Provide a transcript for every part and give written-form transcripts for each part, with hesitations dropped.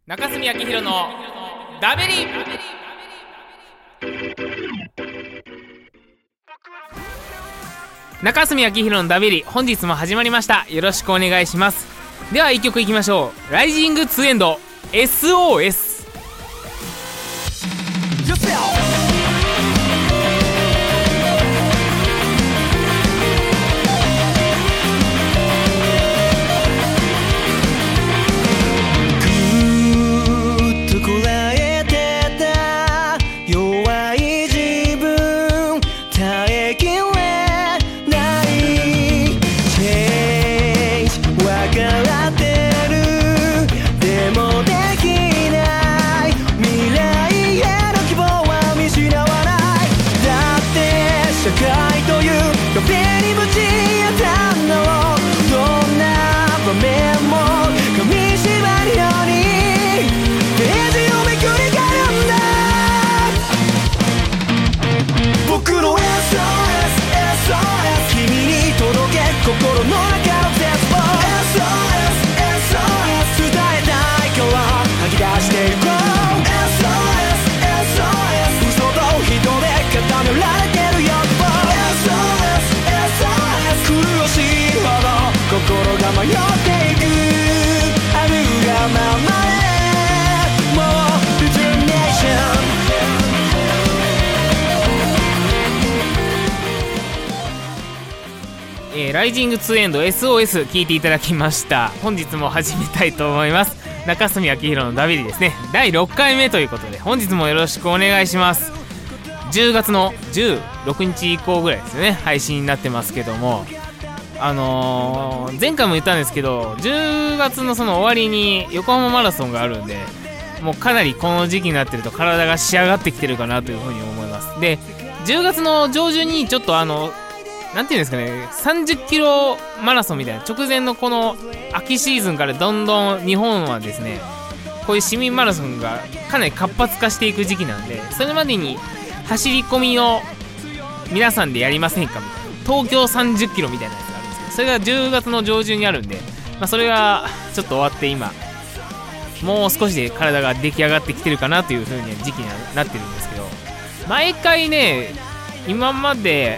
中澄明弘のダベリ。中澄明弘のダベリ、本日も始まりました。よろしくお願いします。では1曲いきましょう。ライジングツエンド SOS。ライジングツエンド SOS 聞いていただきました。本日も始めたいと思います。中澄明弘のダビリですね。第6回目ということで本日もよろしくお願いします。10月の16日以降ぐらいですよね、配信になってますけども、前回も言ったんですけど、10月のその終わりに横浜マラソンがあるんで、もうかなりこの時期になってると体が仕上がってきてるかなというふうに思います。で、10月の上旬にちょっとなんていうんですかね、30キロマラソンみたいな直前のこの秋シーズンからどんどん日本はですね、こういう市民マラソンがかなり活発化していく時期なんで、それまでに走り込みを皆さんでやりませんかみたいな、東京30キロみたいなやつがあるんですけど、それが10月の上旬にあるんで、それがちょっと終わって今もう少しで体が出来上がってきてるかなという風に時期になってるんですけど、毎回ね、今まで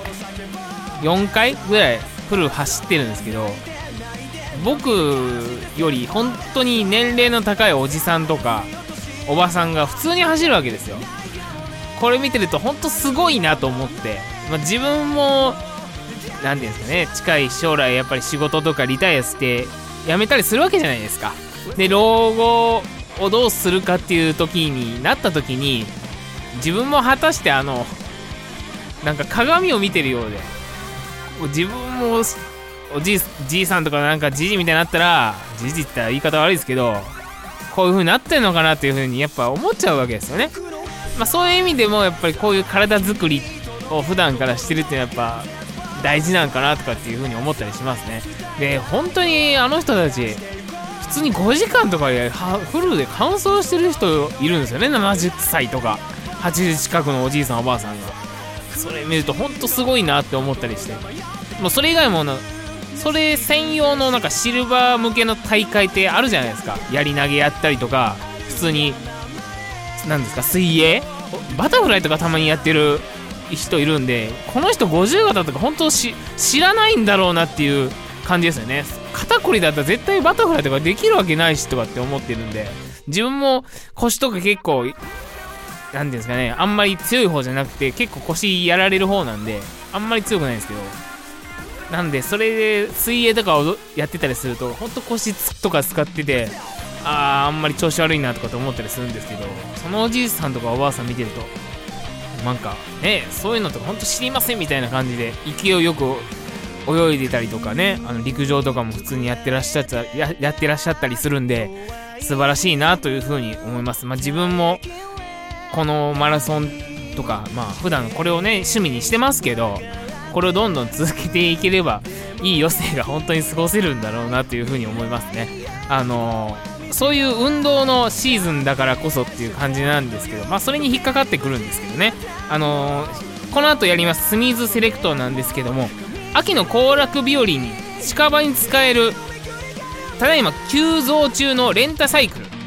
4回ぐらいフル走ってるんですけど、僕より本当に年齢の高いおじさんとかおばさんが普通に走るわけですよ。これ見てると本当すごいなと思って、自分もなんていうんですかね、近い将来やっぱり仕事とかリタイアして辞めたりするわけじゃないですか。で、老後をどうするかっていう時になった時に、自分も果たしてなんか鏡を見てるようで、自分もじいさんとかなんかじじみたいになったら、じじって言ったら言い方悪いですけど、こういう風になってんのかなっていう風にやっぱ思っちゃうわけですよね。そういう意味でもやっぱりこういう体作りを普段からしてるっていうのはやっぱ大事なんかなとかっていう風に思ったりしますね。で、本当にあの人たち普通に5時間とかでフルで完走してる人いるんですよね。70歳とか80近くのおじいさんおばあさんが。それ見ると本当すごいなって思ったりして、もうそれ以外もそれ専用のなんかシルバー向けの大会ってあるじゃないですか。やり投げやったりとか、普通に何ですか、水泳、バタフライとかたまにやってる人いるんで、この人50型とか本当知らないんだろうなっていう感じですよね。肩こりだったら絶対バタフライとかできるわけないしとかって思ってるんで、自分も腰とか結構なんていうんですかね、あんまり強い方じゃなくて結構腰やられる方なんで、あんまり強くないんですけど、なんでそれで水泳とかをやってたりするとほんと腰とか使ってて、あんまり調子悪いなとかと思ったりするんですけど、そのおじいさんとかおばあさん見てるとなんかね、そういうのとかほんと知りませんみたいな感じで勢いよく泳いでたりとかね、陸上とかも普通にやってらっしゃったりするんで、素晴らしいなというふうに思います。自分もこのマラソンとか、普段これをね趣味にしてますけど、これをどんどん続けていければいい余生が本当に過ごせるんだろうなというふうに思いますね。そういう運動のシーズンだからこそっていう感じなんですけど、それに引っかかってくるんですけどね。この後やりますスミーズセレクトなんですけども、秋の行楽日和に近場に使えるただいま急増中のレンタサイクル、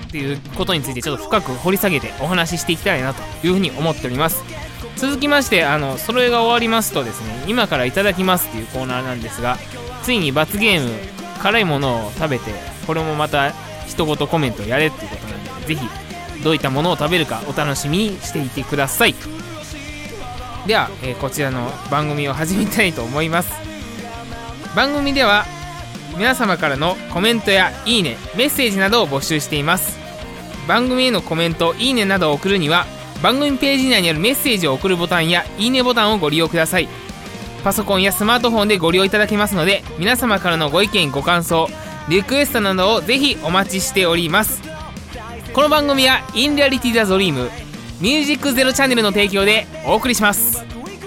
っていうことについてちょっと深く掘り下げてお話ししていきたいなというふうに思っております。続きましてそれが終わりますとですね、今からいただきますっていうコーナーなんですが、ついに罰ゲーム辛いものを食べて、これもまた一言コメントをやれっていうことなんで、ぜひどういったものを食べるかお楽しみにしていてください。では、こちらの番組を始めたいと思います。番組では皆様からのコメントやいいね、メッセージなどを募集しています。番組へのコメント、いいねなどを送るには番組ページ内にあるメッセージを送るボタンやいいねボタンをご利用ください。パソコンやスマートフォンでご利用いただけますので、皆様からのご意見ご感想、リクエストなどをぜひお待ちしております。この番組はインリアリティザドリームミュージックゼロチャンネルの提供でお送りします。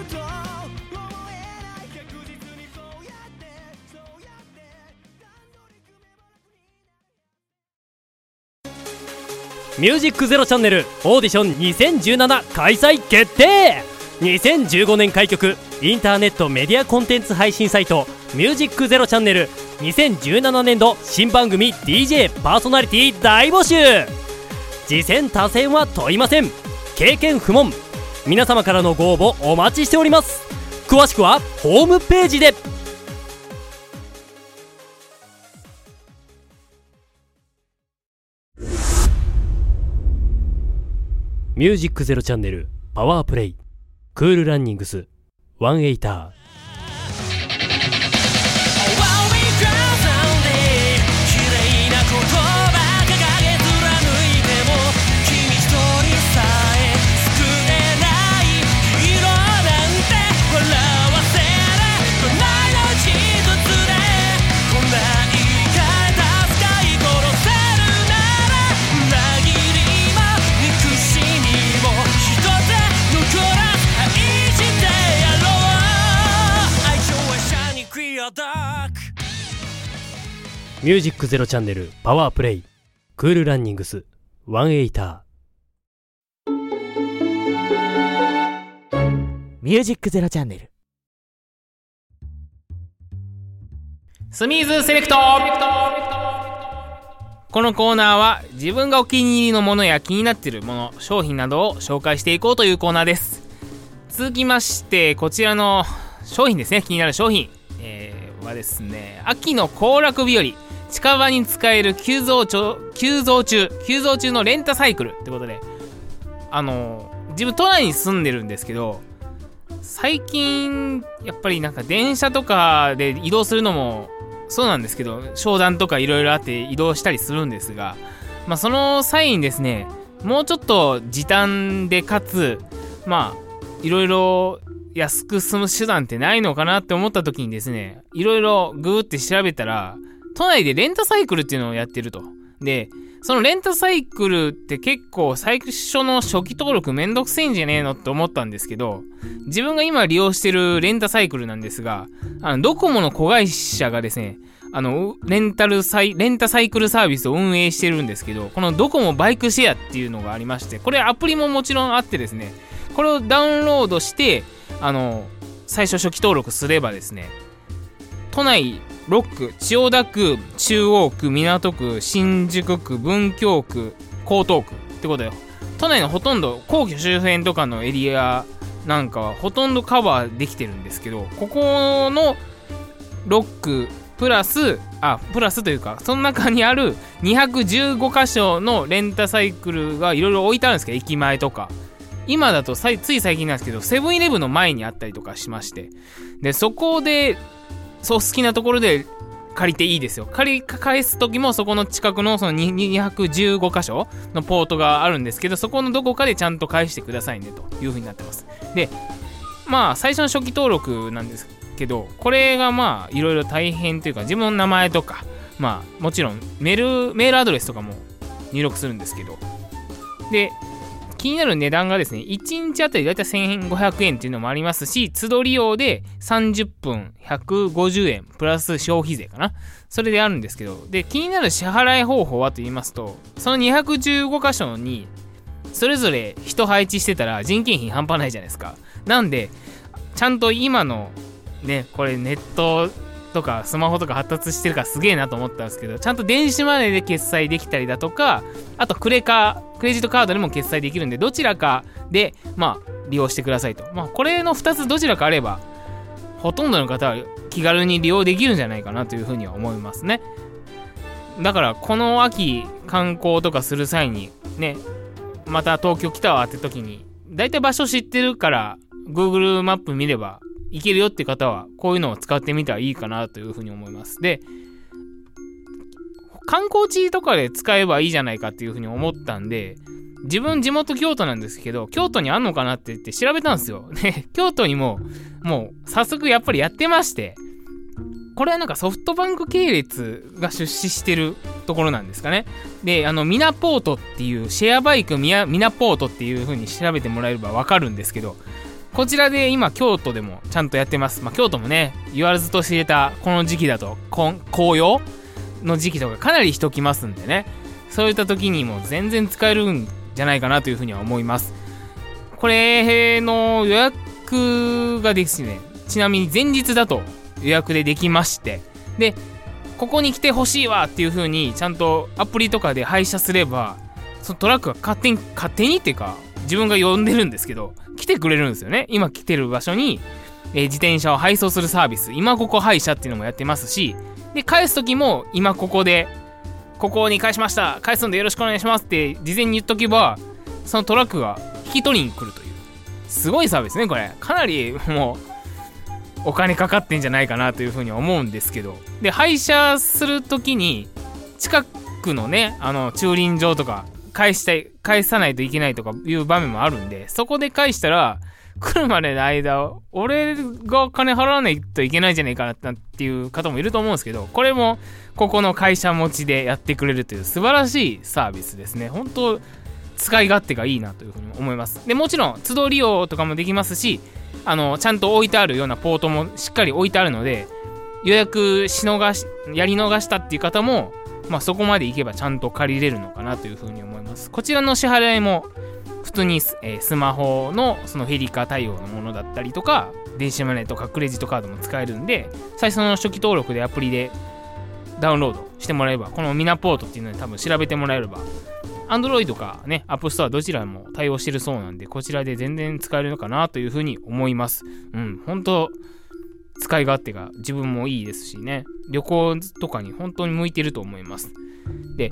ミュージックゼロチャンネルオーディション2017開催決定。2015年開局インターネットメディアコンテンツ配信サイトミュージックゼロチャンネル2017年度新番組 DJ パーソナリティ大募集。次戦他戦は問いません。経験不問。皆様からのご応募お待ちしております。詳しくはホームページで。ミュージックゼロチャンネルパワープレイクールランニングスワンエイター。ミュージックゼロチャンネルパワープレイクールランニングスワンエイター。 ミュージックゼロチャンネルスミーズセレクト。このコーナーは自分がお気に入りのものや気になっているもの、商品などを紹介していこうというコーナーです。続きましてこちらの商品ですね。気になる商品、はですね、秋の行楽日和近場に使える急増中のレンタサイクルってことで、自分都内に住んでるんですけど、最近やっぱりなんか電車とかで移動するのもそうなんですけど、商談とかいろいろあって移動したりするんですが、その際にですね、もうちょっと時短でかついろいろ安く済む手段ってないのかなって思った時にですね、いろいろグーって調べたら、都内でレンタサイクルっていうのをやってると。で、そのレンタサイクルって結構最初の初期登録めんどくせえんじゃねえのって思ったんですけど、自分が今利用してるレンタサイクルなんですが、ドコモの子会社がですね、レンタサイクルサービスを運営してるんですけど、このドコモバイクシェアっていうのがありまして、これアプリももちろんあってですね、これをダウンロードして最初期登録すればですね、都内6区、千代田区、中央区、港区、新宿区、文京区、江東区ってことで、都内のほとんど皇居周辺とかのエリアなんかはほとんどカバーできてるんですけど、ここの6区プラスというか、その中にある215箇所のレンタサイクルがいろいろ置いてあるんですけど、駅前とか今だとつい最近なんですけど、セブンイレブンの前にあったりとかしまして、でそこで好きなところで借りていいですよ。返す時もそこの近くのその215箇所のポートがあるんですけど、そこのどこかでちゃんと返してくださいねという風になってます。で、最初の初期登録なんですけど、これがいろいろ大変というか、自分の名前とかもちろんメールアドレスとかも入力するんですけど、で気になる値段がですね、1日あたりだいたい1500円っていうのもありますし、都度利用で30分150円プラス消費税かな、それであるんですけど、で気になる支払い方法はと言いますと、その215箇所にそれぞれ人配置してたら人件費半端ないじゃないですか。なんでちゃんと今のね、これネットとかスマホとか発達してるからすげえなと思ったんですけど、ちゃんと電子マネーで決済できたりだとか、あとクレジットカードでも決済できるんで、どちらかで利用してくださいと。これの2つどちらかあればほとんどの方は気軽に利用できるんじゃないかなというふうには思いますね。だからこの秋観光とかする際にね、また東京来たわって時にだいたい場所知ってるから Google マップ見れば行けるよって方はこういうのを使ってみたらいいかなというふうに思います。で、観光地とかで使えばいいじゃないかっていうふうに思ったんで、自分地元京都なんですけど、京都にあんのかなって言って調べたんですよ。で、京都にもう早速やっぱりやってまして、これはなんかソフトバンク系列が出資してるところなんですかね。で、ミナポートっていうシェアバイクミナポートっていう風に調べてもらえればわかるんですけど、こちらで今京都でもちゃんとやってます。京都もね、言わずと知れたこの時期だと紅葉の時期とかかなり人来ますんでね、そういった時にも全然使えるんじゃないかなという風には思います。これの予約がですね、ちなみに前日だと予約でできまして、でここに来てほしいわっていう風にちゃんとアプリとかで配車すれば、そのトラックが勝手にっていうか自分が呼んでるんですけど来てくれるんですよね。今来てる場所に、自転車を配送するサービス、今ここ配車っていうのもやってますし、で返す時も今ここでここに返しました、返すんでよろしくお願いしますって事前に言っとけば、そのトラックが引き取りに来るというすごいサービスね。これかなりもうお金かかってんじゃないかなというふうに思うんですけど、で配車するときに近くのね駐輪場とか返さないといけないとかいう場面もあるんで、そこで返したら来るまでの間俺が金払わないといけないんじゃないかなっていう方もいると思うんですけど、これもここの会社持ちでやってくれるという素晴らしいサービスですね。本当使い勝手がいいなというふうに思います。でもちろん都度利用とかもできますし、ちゃんと置いてあるようなポートもしっかり置いてあるので、予約やり逃したっていう方も、そこまで行けばちゃんと借りれるのかなというふうに思います。こちらの支払いも普通に、スマホのそのフェリカ対応のものだったりとか、電子マネーとかクレジットカードも使えるんで、最初の初期登録でアプリでダウンロードしてもらえば、このミナポートっていうので多分調べてもらえれば、Android かね、App Store どちらも対応してるそうなんで、こちらで全然使えるのかなというふうに思います。本当使い勝手が自分もいいですしね、旅行とかに本当に向いてると思います。で、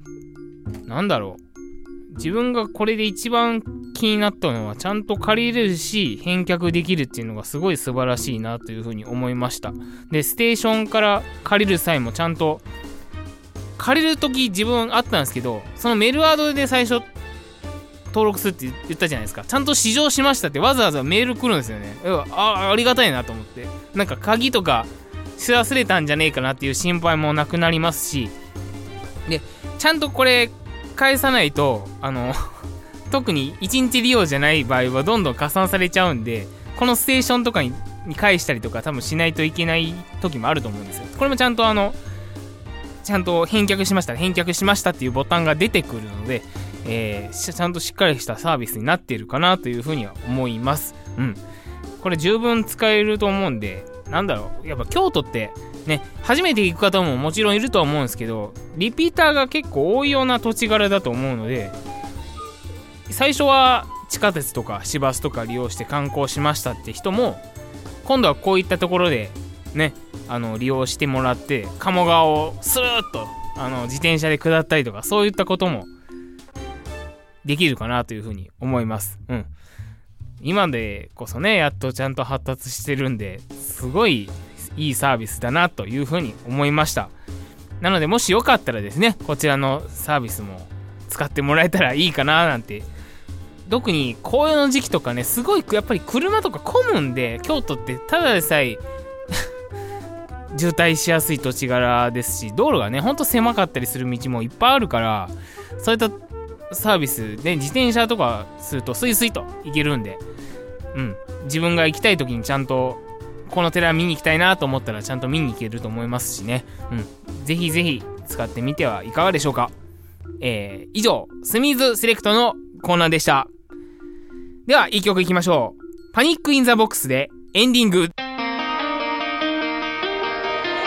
自分がこれで一番気になったのは、ちゃんと借りれるし返却できるっていうのがすごい素晴らしいなというふうに思いました。で、ステーションから借りる際もちゃんと借りるとき自分あったんですけど、そのメルアドで最初登録するって言ったじゃないですか。ちゃんと試乗しましたってわざわざメール来るんですよね。ありがたいなと思って、なんか鍵とかし忘れたんじゃねえかなっていう心配もなくなりますし、でちゃんとこれ返さないと特に1日利用じゃない場合はどんどん加算されちゃうんで、このステーションとかに返したりとか多分しないといけない時もあると思うんですよ。これもちゃんと返却しましたっていうボタンが出てくるので、ちゃんとしっかりしたサービスになっているかなというふうには思います。これ十分使えると思うんで、やっぱ京都ってね、初めて行く方ももちろんいるとは思うんですけど、リピーターが結構多いような土地柄だと思うので、最初は地下鉄とか市バスとか利用して観光しましたって人も、今度はこういったところでね、利用してもらって鴨川をスーッと自転車で下ったりとか、そういったこともできるかなというふうに思います。今でこそね、やっとちゃんと発達してるんで、すごいいいサービスだなというふうに思いました。なのでもしよかったらですね、こちらのサービスも使ってもらえたらいいかななんて。特に紅葉の時期とかね、すごいやっぱり車とか混むんで、京都ってただでさえ渋滞しやすい土地柄ですし、道路がねほんと狭かったりする道もいっぱいあるから、そういったサービスで自転車とかするとスイスイと行けるんで、自分が行きたい時にちゃんとこの寺見に行きたいなと思ったらちゃんと見に行けると思いますしね。ぜひぜひ使ってみてはいかがでしょうか。以上、スミズセレクトのコーナーでした。では、いい曲いきましょう。パニックインザボックスでエンディング。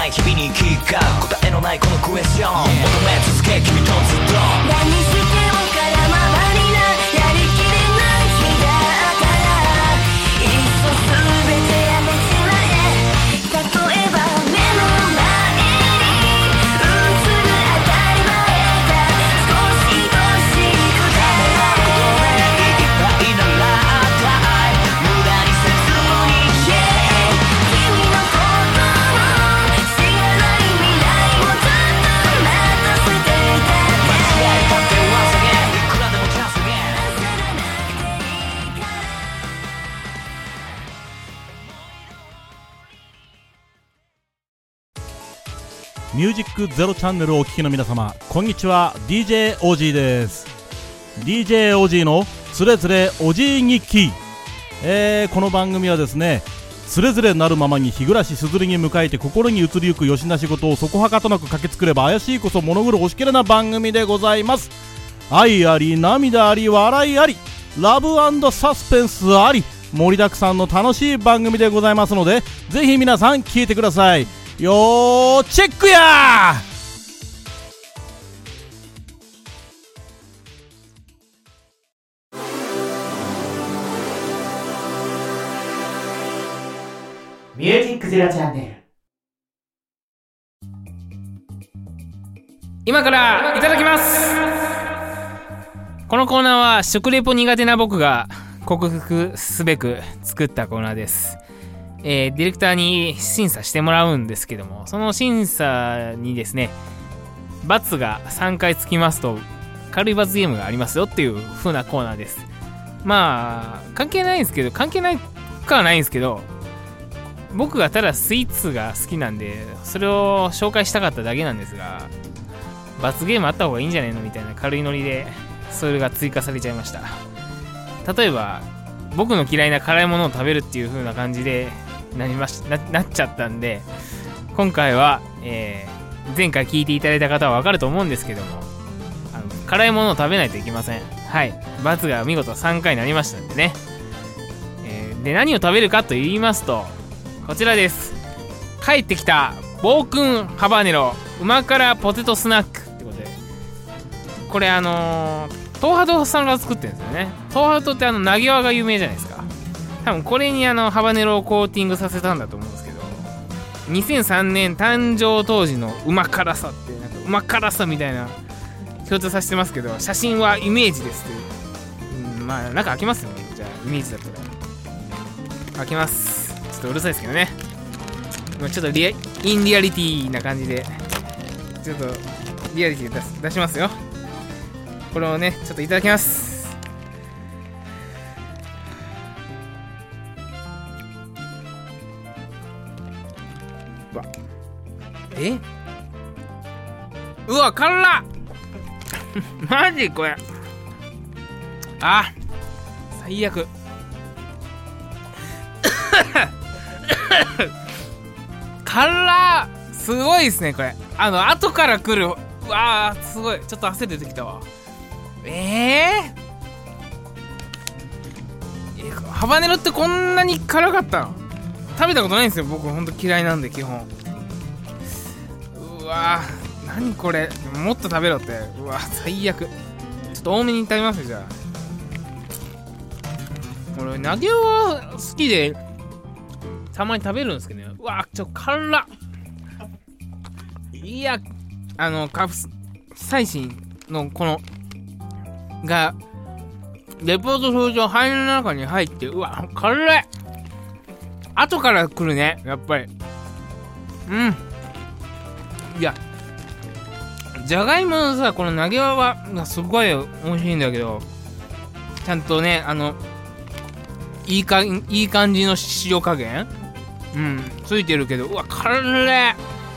ない日々に聞かう答えのないこのクエスチョン求め続け君とずっと何しても空回りなやりきれない日だからいっそ全てやめちまえ例えば目の前に映る当たり前が少し少しくだらないいっぱいなら無駄にせずに君のことを知らない未来をずっと待たせていた間違いだって噂げいくらでもチャンスげ焦らなくていいからミュージックゼロチャンネルをお聴きの皆様、こんにちは。 DJ オージーです。 DJ オージーのつれづれおじい日記。この番組はですね、つれづれなるままに日暮らしすずりに迎えて心に移りゆくよしな仕事をそこはかとなく駆け作れば怪しいこそ物狂うおしけれな番組でございます。愛あり涙あり笑いありラブ&サスペンスあり盛りだくさんの楽しい番組でございますので、ぜひ皆さん聞いてください。よーチェックやー。 ミュージックゼロチャンネル。今からいただきます。このコーナーは食レポ苦手な僕が克服すべく作ったコーナーです。ディレクターに審査してもらうんですけども、その審査にですね、罰が3回つきますと軽い罰ゲームがありますよっていう風なコーナーです。まあ関係ないんですけど、関係ないかはないんですけど、僕がただスイーツが好きなんでそれを紹介したかっただけなんですが、罰ゲームあった方がいいんじゃないのみたいな軽いノリでそれが追加されちゃいました。例えば僕の嫌いな辛いものを食べるっていう風な感じでなっちゃったんで、今回は、前回聞いていただいた方は分かると思うんですけども、辛いものを食べないといけません。はい、罰が見事3回になりましたんでね。で何を食べるかと言いますと、こちらです。帰ってきた暴君ハバネロうま辛ポテトスナックってことで、これ東ハトさんが作ってるんですよね。東ハトってなぎわが有名じゃないですか。多分これにハバネロをコーティングさせたんだと思うんですけど、2003年誕生当時のうま辛さってなんかうま辛さみたいな強調させてますけど、写真はイメージですっていう、まあ中開けますよね。じゃあイメージだったら開けます。ちょっとうるさいですけどね。ちょっとインリアリティな感じでちょっとリアリティ出しますよ。これをねちょっといただきます。うわ辛っマジこれ最悪辛っすごいですねこれ。後から来るうわーすごい、ちょっと汗出てきたわ。ハバネロってこんなに辛かったの？食べたことないんですよ僕、ほんと嫌いなんで基本。うわー何これ、もっと食べろって。うわ最悪。ちょっと多めに食べますよじゃあ。俺投げは好きでたまに食べるんですけどね。うわ辛っ。いやカプサイシンのこのがレポート表上肺の中に入って、うわ辛い。後から来るねやっぱり。いやじゃがいものさこの投げ輪がすごい美味しいんだけど、ちゃんとねいい感じの塩加減ついてるけど、うわ辛い。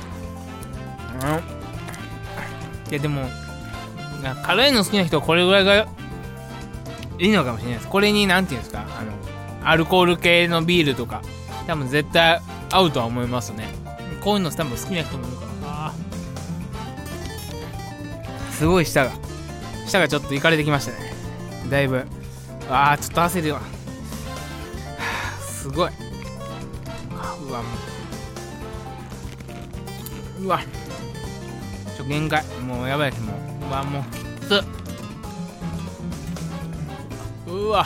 いやでも辛いの好きな人はこれぐらいがいいのかもしれないです。これになんていうんですか、アルコール系のビールとか多分絶対合うとは思いますね。こういうの多分好きな人もいるからな。すごい舌がちょっといかれてきましたねだいぶ。ちょっと汗るわ。すごい。うわもうわ限界、もうやばいです。もううわもうきつっ。うわ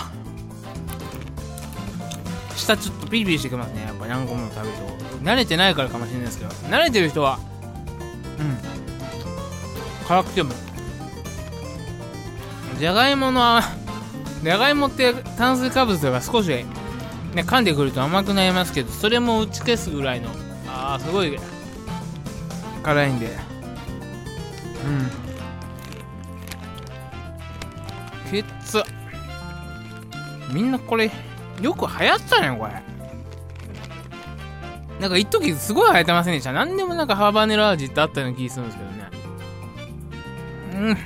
舌ちょっとピリピリしてきますね。やっぱ何個も食べると。慣れてないからかもしれないですけど、慣れてる人は辛くてもじゃがいもって炭水化物が少しね噛んでくると甘くなりますけど、それも打ち消すぐらいのすごい辛いんできつっ。みんなこれよく流行ったねこれ。なんか一時すごい流行ってませんでした？なんでもなんかハバネロ味ってあったような気するんですけどね。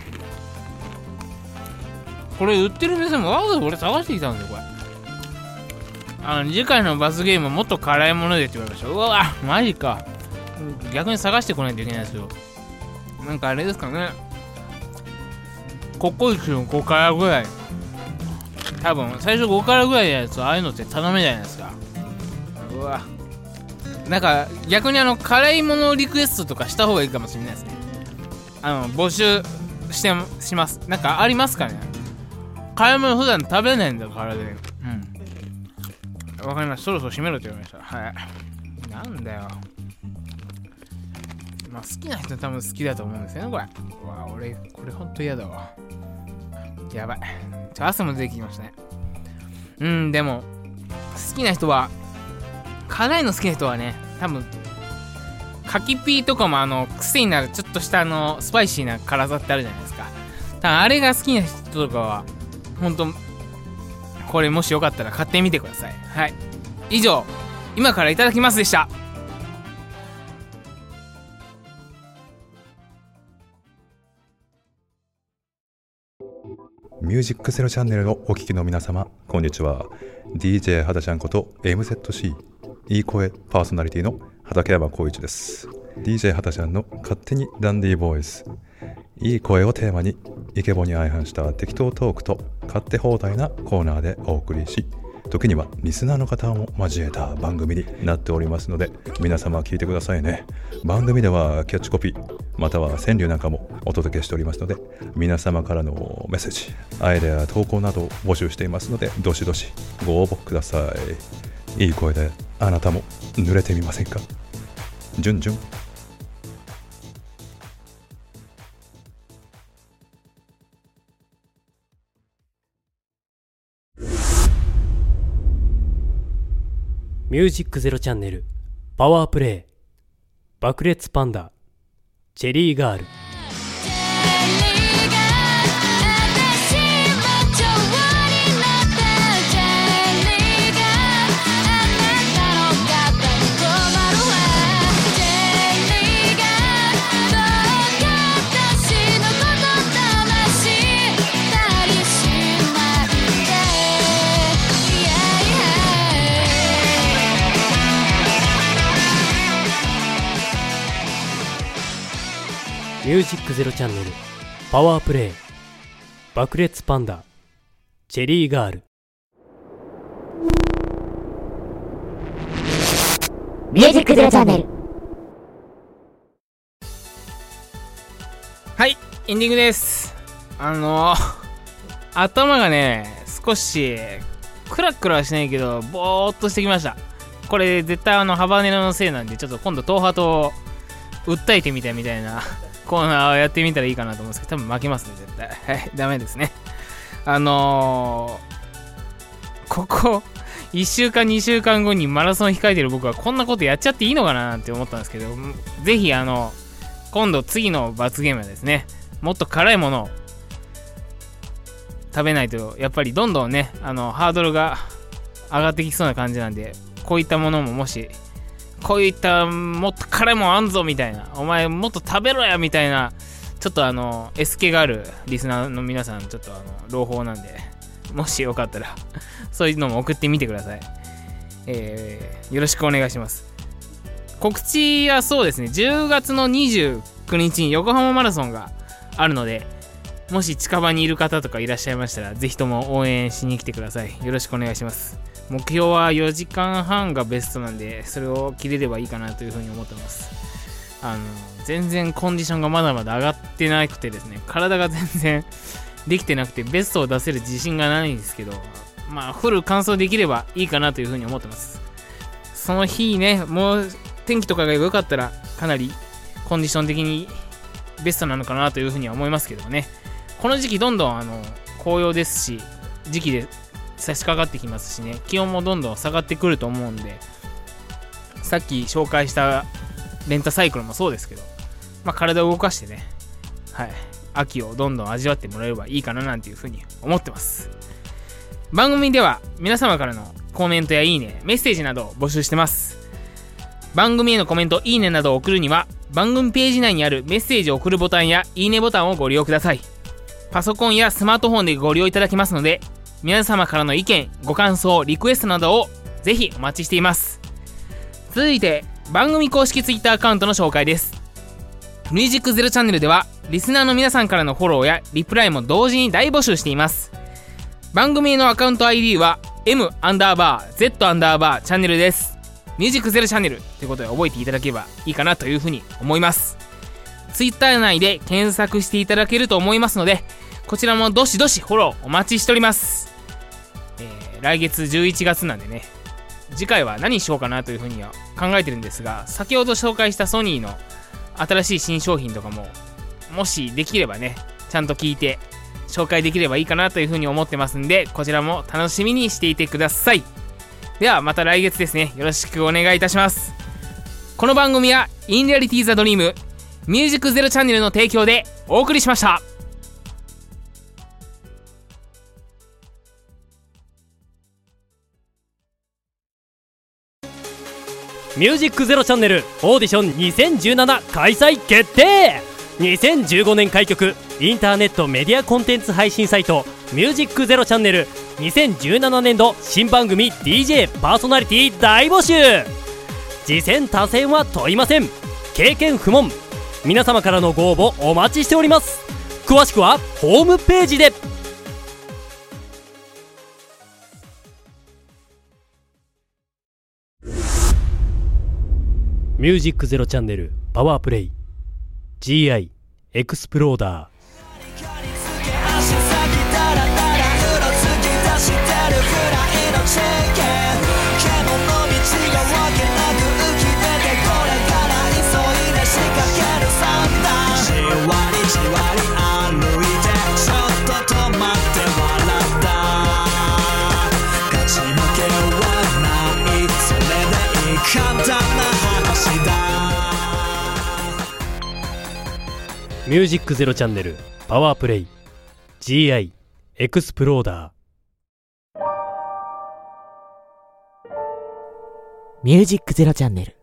これ売ってる店もわざわざ俺探してきたんですよこれ。次回の罰ゲームもっと辛いものでって言われました。うわマジか。逆に探してこないといけないですよ。なんかあれですかね、ココイチの5辛ぐらい、多分最初5辛ぐらいのやつ、ああいうのって頼めじゃないですか。うわなんか逆に辛いものリクエストとかした方がいいかもしれないですね。募集します。なんかありますかね。辛いもの普段食べないんだからで。わかりました。そろそろ閉めろって言われました。はい。なんだよ。まあ好きな人は多分好きだと思うんですよねこれ。うわ俺これほんと嫌だわ。やばい。汗も出てきましたね。でも好きな人は、辛いの好きな人はね、多分柿ピーとかも癖になるちょっとしたスパイシーな辛さってあるじゃないですか。多分あれが好きな人とかはほんとこれもしよかったら買ってみてください。はい、以上今からいただきますでした。 ミュージックゼロチャンネルをお聞きの皆様、こんにちは。 DJ はだちゃんこと MZC いい声パーソナリティの畠山浩一です。 DJ はだちゃんの勝手にダンディーボーイズ、いい声をテーマにイケボに相反した適当トークと勝手放題なコーナーでお送りし、時にはリスナーの方も交えた番組になっておりますので、皆様聞いてくださいね。番組ではキャッチコピーまたは川柳なんかもお届けしておりますので、皆様からのメッセージ、アイデア投稿などを募集していますので、どしどしご応募ください。いい声であなたも濡れてみませんか。じゅんじゅん。 ミュージックゼロチャンネルパワープレイ、爆裂パンダ、チェリーガール。ミュージックゼロチャンネルパワープレイ、爆裂パンダ、チェリーガール。 ミュージックゼロチャンネル。 はい、エンディングです。頭がね少しクラクラはしないけどぼーっとしてきました。これ絶対ハバネロのせいなんで、ちょっと今度東波と訴えてみたいみたいなコーナーをやってみたらいいかなと思うんですけど、多分負けますね絶対。はい、ダメですね。ここ1週間2週間後にマラソン控えてる僕はこんなことやっちゃっていいのかなって思ったんですけど、ぜひ今度次の罰ゲームはですね、もっと辛いものを食べないとやっぱりどんどんねハードルが上がってきそうな感じなんで、こういったものももしこういったもっと辛いもんあんぞみたいな、お前もっと食べろやみたいな、ちょっとS 気があるリスナーの皆さん、ちょっと朗報なんで、もしよかったらそういうのも送ってみてください。よろしくお願いします。告知はそうですね、10月の29日に横浜マラソンがあるので、もし近場にいる方とかいらっしゃいましたら、ぜひとも応援しに来てください。よろしくお願いします。目標は4時間半がベストなんで、それを切れればいいかなというふうに思ってます。 全然コンディションがまだまだ上がってなくてですね、体が全然できてなくてベストを出せる自信がないんですけど、フル完走できればいいかなというふうに思ってます。その日ね、もう天気とかが良かったらかなりコンディション的にベストなのかなというふうには思いますけどもね。この時期どんどん紅葉ですし、時期で差し掛かってきますしね、気温もどんどん下がってくると思うんで、さっき紹介したレンタサイクルもそうですけど、体を動かしてね、秋をどんどん味わってもらえればいいかななんていうふうに思ってます。番組では皆様からのコメントやいいね、メッセージなどを募集してます。番組へのコメント、いいねなどを送るには番組ページ内にあるメッセージを送るボタンやいいねボタンをご利用ください。パソコンやスマートフォンでご利用いただけますので、皆様からの意見、ご感想、リクエストなどをぜひお待ちしています。続いて番組公式 Twitter アカウントの紹介です。ミュージックゼロチャンネルではリスナーの皆さんからのフォローやリプライも同時に大募集しています。番組のアカウント ID は M_Z_ チャンネルです。ミュージックゼロチャンネルということで覚えていただければいいかなというふうに思います。Twitter 内で検索していただけると思いますので、こちらもどしどしフォローお待ちしております。来月11月なんでね、次回は何しようかなというふうには考えてるんですが、先ほど紹介したソニーの新しい新商品とかももしできればね、ちゃんと聞いて紹介できればいいかなというふうに思ってますんで、こちらも楽しみにしていてください。ではまた来月ですね、よろしくお願いいたします。この番組はインリアリティザドリームミュージックゼロチャンネルの提供でお送りしました。 ミュージックゼロチャンネルオーディション2017開催決定。2015年開局インターネットメディアコンテンツ配信サイトミュージックゼロチャンネル2017年度新番組 DJ パーソナリティ大募集。次戦他戦は問いません。経験不問。皆様からのご応募お待ちしております。詳しくはホームページで。ミュージックゼロチャンネルパワープレイ GI エクスプローダー。ミュージックゼロチャンネルパワープレイ GI エクスプローダー。 ミュージックゼロチャンネル